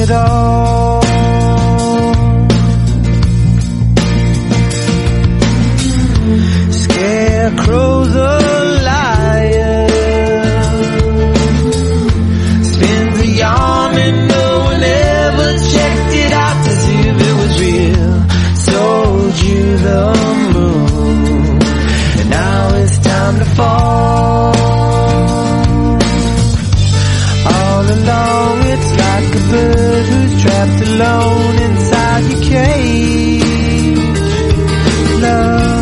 it all. Scarecrow's a liar, spins a yarn and no one ever checked it out to see if it was real. Sold you the moon, and now it's time to fall. All along it's like a bird who's trapped alone inside your cage. Love,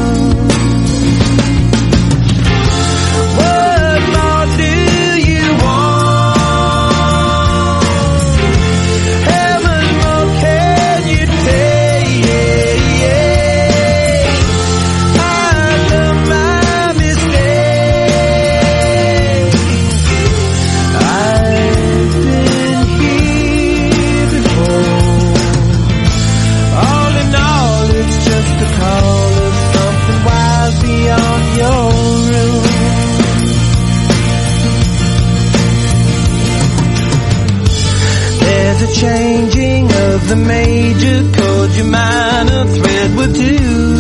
changing of the major chord, your minor thread will do.